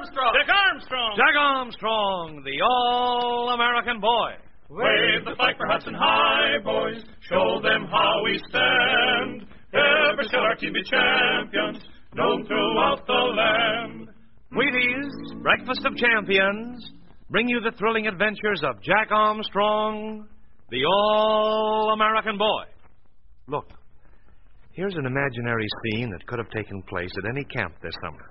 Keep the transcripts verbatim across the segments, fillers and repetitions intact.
Armstrong! Jack Armstrong! Jack Armstrong, the all-American boy. Wave the flag for Hudson High, boys. Show them how we stand. Ever shall our team be champions, known throughout the land. Wheaties, Breakfast of Champions, bring you the thrilling adventures of Jack Armstrong, the all-American boy. Look, here's an imaginary scene that could have taken place at any camp this summer.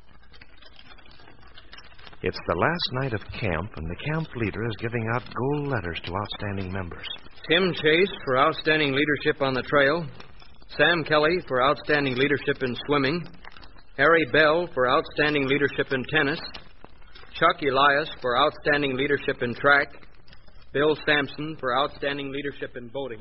It's the last night of camp, and the camp leader is giving out gold letters to outstanding members. Tim Chase for outstanding leadership on the trail. Sam Kelly for outstanding leadership in swimming. Harry Bell for outstanding leadership in tennis. Chuck Elias for outstanding leadership in track. Bill Sampson for outstanding leadership in boating.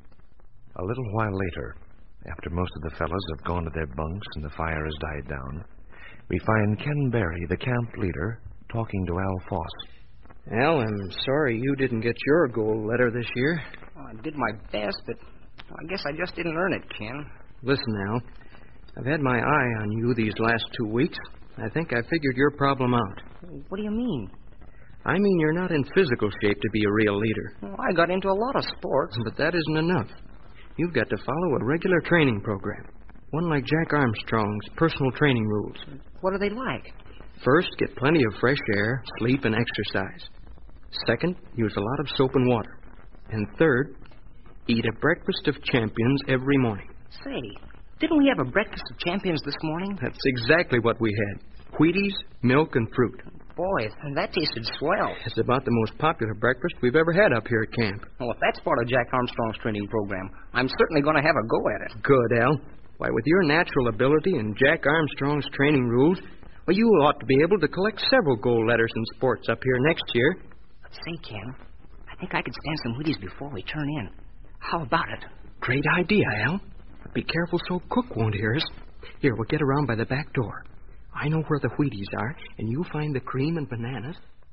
A little while later, after most of the fellows have gone to their bunks and the fire has died down, we find Ken Berry, the camp leader, talking to Al Foss. Al, I'm sorry you didn't get your gold letter this year. Oh, I did my best, but I guess I just didn't earn it, Ken. Listen, Al, I've had my eye on you these last two weeks. I think I figured your problem out. What do you mean? I mean you're not in physical shape to be a real leader. Well, I got into a lot of sports. But that isn't enough. You've got to follow a regular training program. One like Jack Armstrong's personal training rules. What are they like? First, get plenty of fresh air, sleep, and exercise. Second, use a lot of soap and water. And third, eat a breakfast of champions every morning. Say, didn't we have a breakfast of champions this morning? That's exactly what we had. Wheaties, milk, and fruit. Boy, that tasted swell. It's about the most popular breakfast we've ever had up here at camp. Well, if that's part of Jack Armstrong's training program, I'm certainly going to have a go at it. Good, Al. Why, with your natural ability and Jack Armstrong's training rules, well, you ought to be able to collect several gold letters in sports up here next year. Say, Ken, I think I could stand some Wheaties before we turn in. How about it? Great idea, Al. But be careful so Cook won't hear us. Here, we'll get around by the back door. I know where the Wheaties are, and you find the cream and bananas.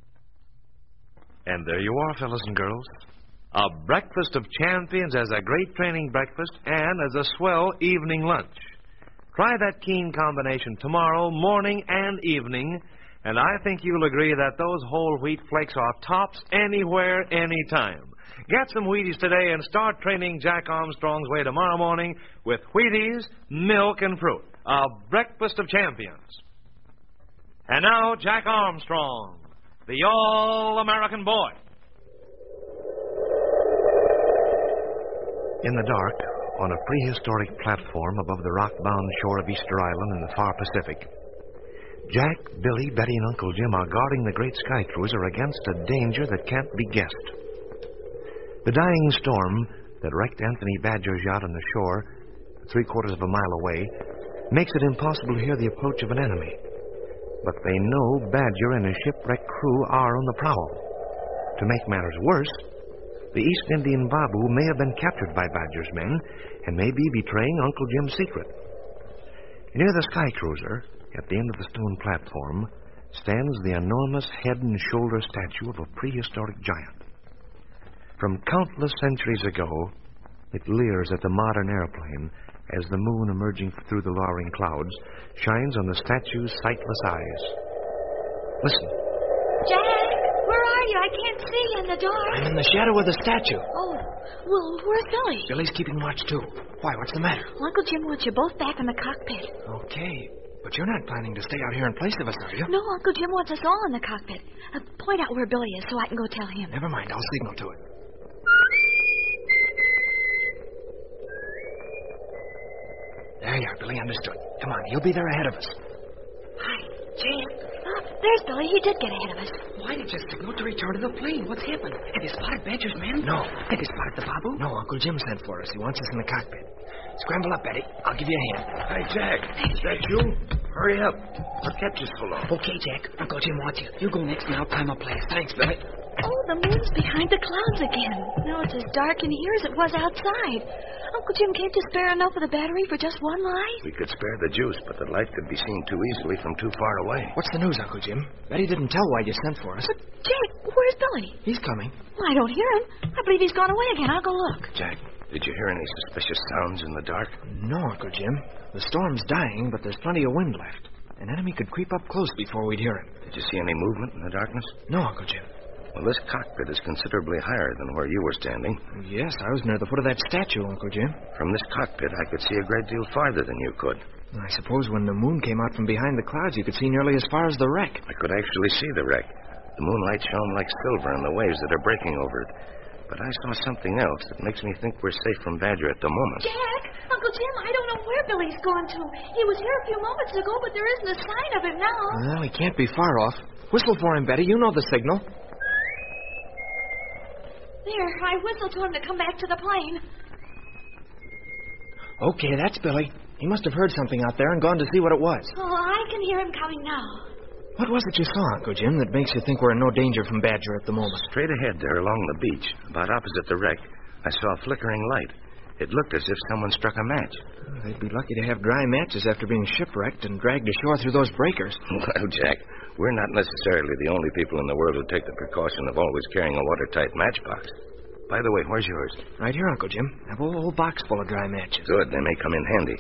And there you are, fellas and girls. A breakfast of champions as a great training breakfast and as a swell evening lunch. Try that keen combination tomorrow, morning and evening, and I think you'll agree that those whole wheat flakes are tops anywhere, anytime. Get some Wheaties today and start training Jack Armstrong's way tomorrow morning with Wheaties, milk, and fruit. A breakfast of champions. And now, Jack Armstrong, the all-American boy. In the dark, on a prehistoric platform above the rock-bound shore of Easter Island in the far Pacific, Jack, Billy, Betty, and Uncle Jim are guarding the great sky cruiser against a danger that can't be guessed. The dying storm that wrecked Anthony Badger's yacht on the shore, three-quarters of a mile away, makes it impossible to hear the approach of an enemy. But they know Badger and his shipwrecked crew are on the prowl. To make matters worse, the East Indian Babu may have been captured by Badger's men and may be betraying Uncle Jim's secret. Near the sky cruiser, at the end of the stone platform, stands the enormous head and shoulder statue of a prehistoric giant. From countless centuries ago, it leers at the modern airplane as the moon, emerging through the lowering clouds, shines on the statue's sightless eyes. Listen. Jack, where are you? I can't see you in the dark. I'm in the shadow of the statue. Oh, well, where's Billy? Billy's keeping watch, too. Why, what's the matter? Uncle Jim wants you both back in the cockpit. Okay, but you're not planning to stay out here in place of us, are you? No, Uncle Jim wants us all in the cockpit. Uh, point out where Billy is so I can go tell him. Never mind, I'll signal to it. There you are, Billy, understood. Come on, he'll be there ahead of us. Hi, Jack. Oh, there's Billy. He did get ahead of us. Why did you signal to return to the plane? What's happened? Have you spotted Badger's men? No. Have you spotted the Babu? No, Uncle Jim sent for us. He wants us in the cockpit. Scramble up, Betty. I'll give you a hand. Hey, Jack. Is that you? Hurry up. Our catch is full of. Okay, Jack. Uncle Jim wants you. You go next and I'll climb up last. Thanks, Billy. Oh, the moon's behind the clouds again. Now it's as dark in here as it was outside. Uncle Jim, can't you spare enough of the battery for just one light? We could spare the juice, but the light could be seen too easily from too far away. What's the news, Uncle Jim? Betty didn't tell why you sent for us. But, Jack, where's Billy? He's coming. Well, I don't hear him. I believe he's gone away again. I'll go look. Jack, did you hear any suspicious sounds in the dark? No, Uncle Jim. The storm's dying, but there's plenty of wind left. An enemy could creep up close before we'd hear him. Did you see any movement in the darkness? No, Uncle Jim. Well, this cockpit is considerably higher than where you were standing. Yes, I was near the foot of that statue, Uncle Jim. From this cockpit, I could see a great deal farther than you could. I suppose when the moon came out from behind the clouds, you could see nearly as far as the wreck. I could actually see the wreck. The moonlight shone like silver on the waves that are breaking over it. But I saw something else that makes me think we're safe from Badger at the moment. Jack, Uncle Jim, I don't know where Billy's gone to. He was here a few moments ago, but there isn't a sign of him now. Well, he can't be far off. Whistle for him, Betty. You know the signal. There, I whistled to him to come back to the plane. Okay, that's Billy. He must have heard something out there and gone to see what it was. Oh, I can hear him coming now. What was it you saw, Uncle Jim, that makes you think we're in no danger from Badger at the moment? Straight ahead there along the beach, about opposite the wreck, I saw a flickering light. It looked as if someone struck a match. Well, they'd be lucky to have dry matches after being shipwrecked and dragged ashore through those breakers. Well, Jack, we're not necessarily the only people in the world who take the precaution of always carrying a watertight matchbox. By the way, where's yours? Right here, Uncle Jim. A whole, whole box full of dry matches. Good, they may come in handy.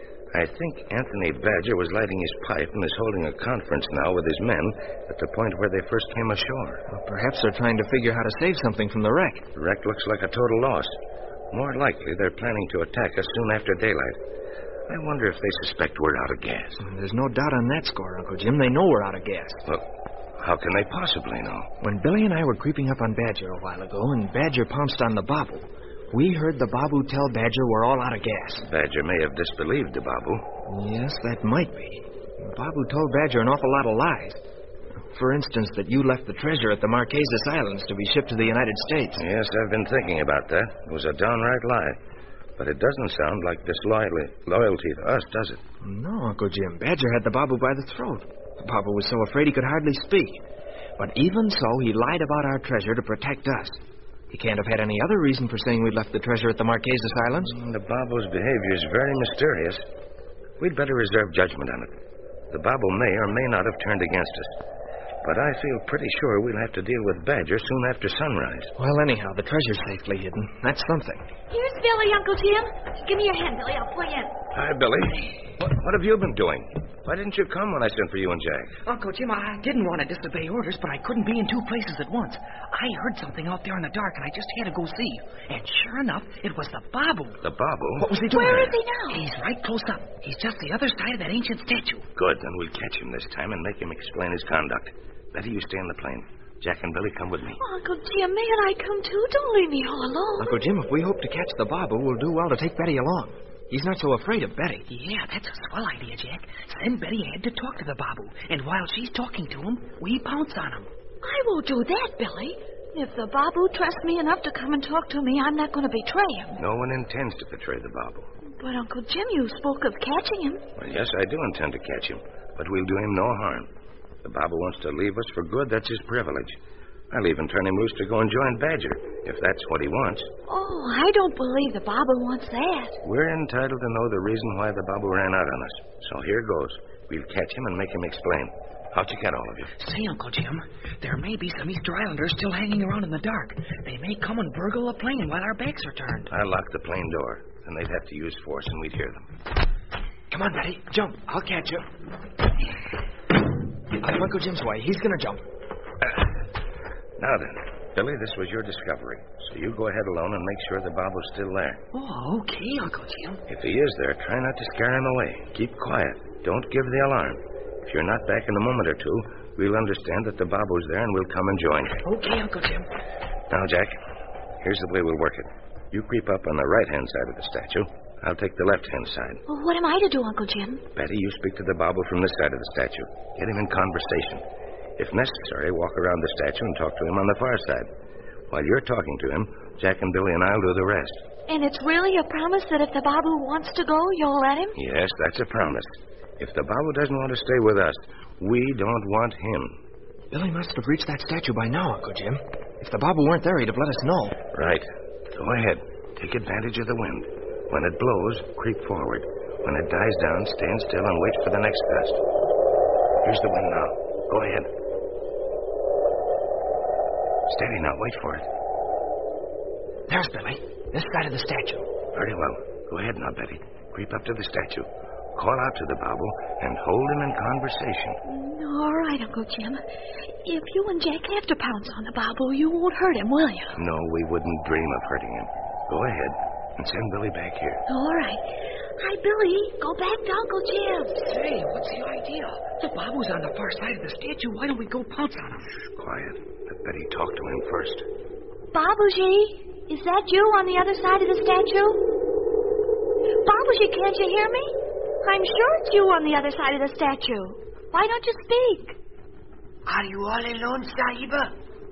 I think Anthony Badger was lighting his pipe and is holding a conference now with his men at the point where they first came ashore. Well, perhaps they're trying to figure how to save something from the wreck. The wreck looks like a total loss. More likely, they're planning to attack us soon after daylight. I wonder if they suspect we're out of gas. There's no doubt on that score, Uncle Jim. They know we're out of gas. Well, how can they possibly know? When Billy and I were creeping up on Badger a while ago, and Badger pounced on the Babu, we heard the Babu tell Badger we're all out of gas. Badger may have disbelieved the Babu. Yes, that might be. The Babu told Badger an awful lot of lies. For instance, that you left the treasure at the Marquesas Islands to be shipped to the United States. Yes, I've been thinking about that. It was a downright lie. But it doesn't sound like disloyalty loyalty to us, does it? No, Uncle Jim. Badger had the Babu by the throat. The Babu was so afraid he could hardly speak. But even so, he lied about our treasure to protect us. He can't have had any other reason for saying we'd left the treasure at the Marquesas Islands. The Babu's behavior is very mysterious. We'd better reserve judgment on it. The Babu may or may not have turned against us. But I feel pretty sure we'll have to deal with Badger soon after sunrise. Well, anyhow, the treasure's safely hidden. That's something. Here's Billy, Uncle Jim. Give me your hand, Billy. I'll pull you in. Hi, Billy. What, what have you been doing? Why didn't you come when I sent for you and Jack? Uncle Jim, I didn't want to disobey orders, but I couldn't be in two places at once. I heard something out there in the dark, and I just had to go see. And sure enough, it was the Babu. The Babu? What was he doing? Where is he now? He's right close up. He's just the other side of that ancient statue. Good, then we'll catch him this time and make him explain his conduct. Better you stay on the plane. Jack and Billy, come with me. Oh, Uncle Jim, mayn't I come too? Don't leave me all alone. Uncle Jim, if we hope to catch the Babu, we'll do well to take Betty along. He's not so afraid of Betty. Yeah, that's a swell idea, Jack. Send Betty ahead to talk to the Babu, and while she's talking to him, we pounce on him. I won't do that, Billy. If the Babu trusts me enough to come and talk to me, I'm not going to betray him. No one intends to betray the Babu. But, Uncle Jim, you spoke of catching him. Well, yes, I do intend to catch him, but we'll do him no harm. The Babu wants to leave us for good, that's his privilege. I'll even turn him loose to go and join Badger, if that's what he wants. Oh, I don't believe the Babu wants that. We're entitled to know the reason why the Babu ran out on us. So here goes. We'll catch him and make him explain. How'd you get all of you? Say, Uncle Jim, there may be some Easter Islanders still hanging around in the dark. They may come and burgle the plane while our backs are turned. I'll lock the plane door, and they'd have to use force, and we'd hear them. Come on, Betty. Jump. I'll catch you. Out of Uncle Jim's way. He's going to jump. Uh, now then, Billy, this was your discovery. So you go ahead alone and make sure the Babu's still there. Oh, okay, Uncle Jim. If he is there, try not to scare him away. Keep quiet. Don't give the alarm. If you're not back in a moment or two, we'll understand that the Babu's there and we'll come and join you. Okay, Uncle Jim. Now, Jack, here's the way we'll work it. You creep up on the right-hand side of the statue. I'll take the left-hand side. Well, what am I to do, Uncle Jim? Betty, you speak to the Babu from this side of the statue. Get him in conversation. If necessary, walk around the statue and talk to him on the far side. While you're talking to him, Jack and Billy and I'll do the rest. And it's really a promise that if the Babu wants to go, you'll let him? Yes, that's a promise. If the Babu doesn't want to stay with us, we don't want him. Billy must have reached that statue by now, Uncle Jim. If the Babu weren't there, he'd have let us know. Right. Go ahead. Take advantage of the wind. When it blows, creep forward. When it dies down, stand still and wait for the next gust. Here's the wind now. Go ahead. Steady now. Wait for it. There's Billy. This side of the statue. Very well. Go ahead now, Betty. Creep up to the statue. call out to the Babu, and hold him in conversation. All right, Uncle Jim. If you and Jack have to pounce on the Babu, you won't hurt him, will you? No, we wouldn't dream of hurting him. Go ahead and send Billy back here. All right. Hi, Billy. Go back to Uncle Jim. Say, what's the idea? The Babu's on the far side of the statue. Why don't we go pounce on him? Shh, quiet. Let Betty talk to him first. Babuji, is that you on the other side of the statue? Babuji, can't you hear me? I'm sure it's you on the other side of the statue. Why don't you speak? Are you all alone, Sahiba?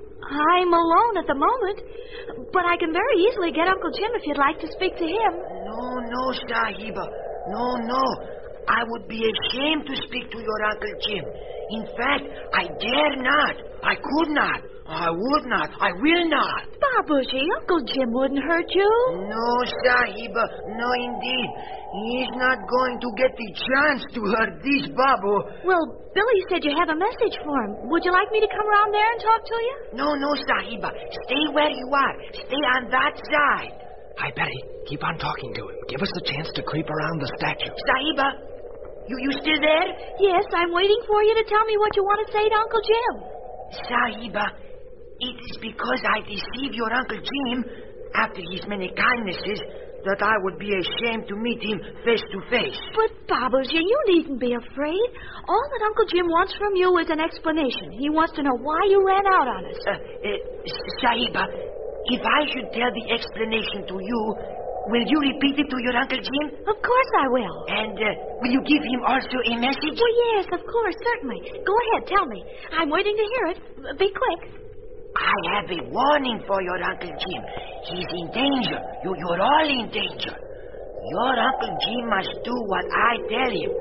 I'm alone at the moment, but I can very easily get Uncle Jim if you'd like to speak to him. No, no, Sahiba. No, no. I would be ashamed to speak to your Uncle Jim. In fact, I dare not. I could not. I would not. I will not. Babuji, Uncle Jim wouldn't hurt you. No, Sahiba. No, indeed. He's not going to get the chance to hurt this Babu. Well, Billy said you have a message for him. Would you like me to come around there and talk to you? No, no, Sahiba. Stay where you are. Stay on that side. Hi, Betty. Keep on talking to him. Give us a chance to creep around the statue. Sahiba, you, you still there? Yes, I'm waiting for you to tell me what you want to say to Uncle Jim. Sahiba, it is because I deceived your Uncle Jim after his many kindnesses that I would be ashamed to meet him face to face. But, Babuji, you needn't be afraid. All that Uncle Jim wants from you is an explanation. He wants to know why you ran out on us. Uh, uh, Sahiba, if I should tell the explanation to you, will you repeat it to your Uncle Jim? Of course I will. And uh, will you give him also a message? Well, yes, of course, certainly. Go ahead, tell me. I'm waiting to hear it. Be quick. I have a warning for your Uncle Jim. He's in danger. You, you're all in danger. Your Uncle Jim must do what I tell him.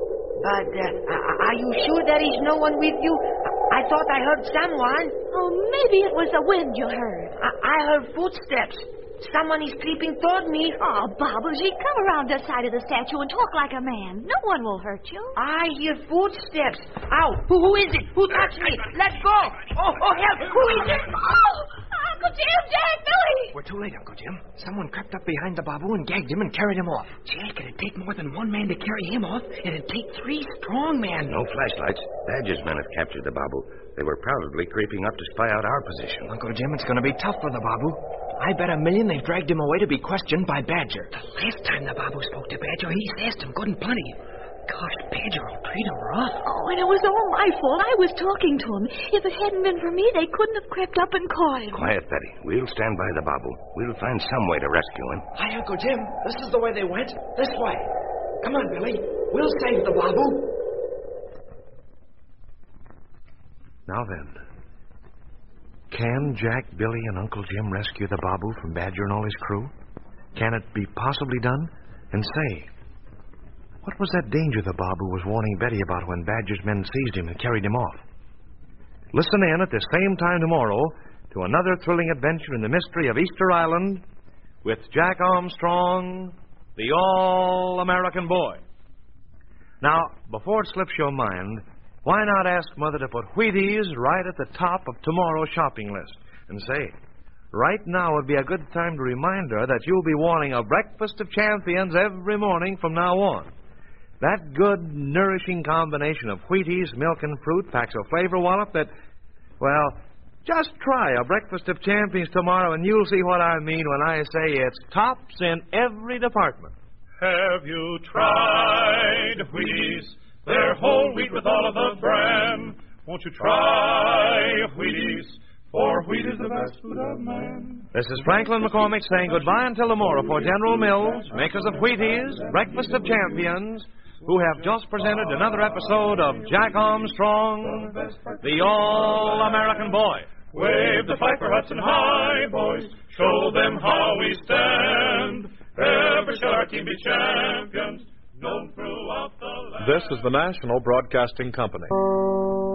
But uh, are you sure there is no one with you? I thought I heard someone. Oh, maybe it was the wind you heard. I, I heard footsteps. Someone is creeping toward me. Oh, Babuji, come around this side of the statue and talk like a man. No one will hurt you. I hear footsteps. Ow! Who, who is it? Who touched me? Let go! Oh, oh, help! Who is it? Oh, Uncle Jim, Jack, Billy! We're too late, Uncle Jim. Someone crept up behind the Babu and gagged him and carried him off. Jack, it'd take more than one man to carry him off. It'd take three strong men. No flashlights. Badger's men have captured the Babu. They were probably creeping up to spy out our position. Uncle Jim, it's going to be tough for the Babu. I bet a million they've dragged him away to be questioned by Badger. The last time the Babu spoke to Badger, he sassed him good and plenty. Gosh, Badger will treat him rough. Oh, and it was all my fault. I was talking to him. If it hadn't been for me, they couldn't have crept up and caught him. Quiet, Betty. We'll stand by the Babu. We'll find some way to rescue him. Hi, Uncle Jim. This is the way they went. This way. Come on, Billy. We'll save the Babu. Now then, can Jack, Billy, and Uncle Jim rescue the Babu from Badger and all his crew? Can it be possibly done? And say, what was that danger the Babu was warning Betty about when Badger's men seized him and carried him off? Listen in at the same time tomorrow to another thrilling adventure in the mystery of Easter Island with Jack Armstrong, the All-American Boy. Now, before it slips your mind, why not ask Mother to put Wheaties right at the top of tomorrow's shopping list and say, right now would be a good time to remind her that you'll be wanting a breakfast of champions every morning from now on. That good, nourishing combination of Wheaties, milk, and fruit packs a flavor wallop that, well, just try a breakfast of champions tomorrow and you'll see what I mean when I say it's tops in every department. Have you tried Wheaties? They're whole wheat with all of the bran. Won't you try Wheaties? For wheat is the best food of man. This is Franklin McCormick saying goodbye until tomorrow for General Mills, makers of Wheaties, Breakfast of Champions, who have just presented another episode of Jack Armstrong, the All-American Boy. Wave the flag for Hudson High, boys. Show them how we stand. Ever shall our team be champions, known throughout the land. This is the National Broadcasting Company.